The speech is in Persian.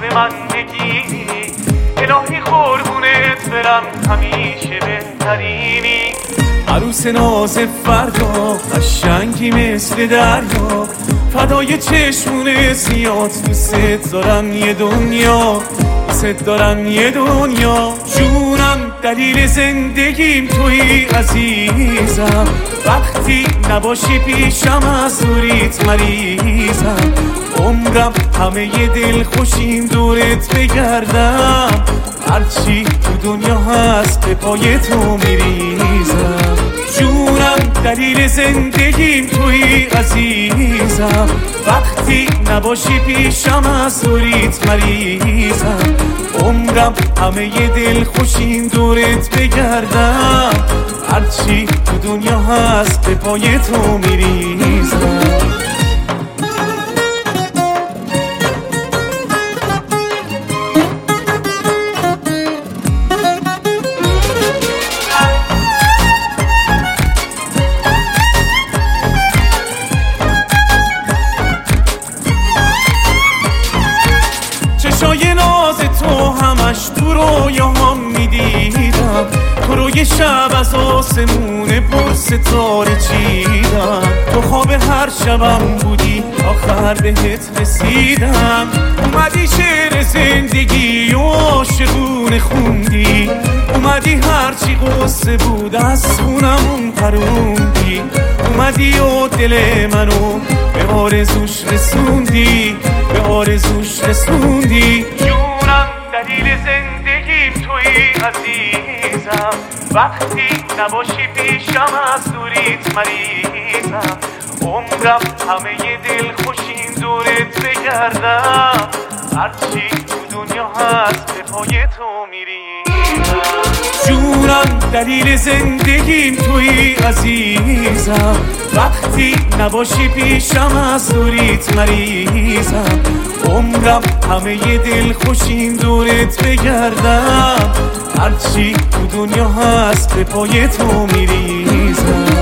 من نگیری، الهی قربونت برم همیشه بهترینی. عروس ناز فردا قشنگی مثل دریا، فدای چشمون زیاد دوست دارم یه دنیا، دوست دارم یه دنیا. جونم دلیل زندگیم توی عزیزم، وقتی نباشی پیشم از دوریت مریضم. عمرم همه ی دل خوشیم دورت بگردم، هرچی تو دنیا هست به پای تو میریزم. جونم دلیل زندگیم توی عزیزم، وقتی نباشی پیشم از دوریت مریضم. عمرم همه ی دل خوشیم دورت بگردم، هرچی تو دنیا هست به پای تو میریزم. چشای ناز تو همش تو رویاهام میدیدم، تو رو یه شب از آسمون پر ستاره چیدم. تو خواب هر شبم بودی آخر بهت رسیدم، اومدی شعر زندگی و عاشقونه خوندی، اومدی هرچی قصه بود از خونمون پروندی، اومدی و دل منو به آرزوش رسوندی، به آرزوش رسوندی. جونم دلیل زندگیم توی عزیزم، وقتی نباشی پیشم از دوریت مریضم. عمرم همه ی دل خوشیم دورت بگردم، هرچی تو دنیا هست به پای تو میریزم. جونم دلیل زندگیم توی عزیزم، وقتی نباشی پیشم از دوریت مریضم. عمرم همه ی دل خوشیم دورت بگردم، هرچی تو دنیا هست به پای تو میریزم.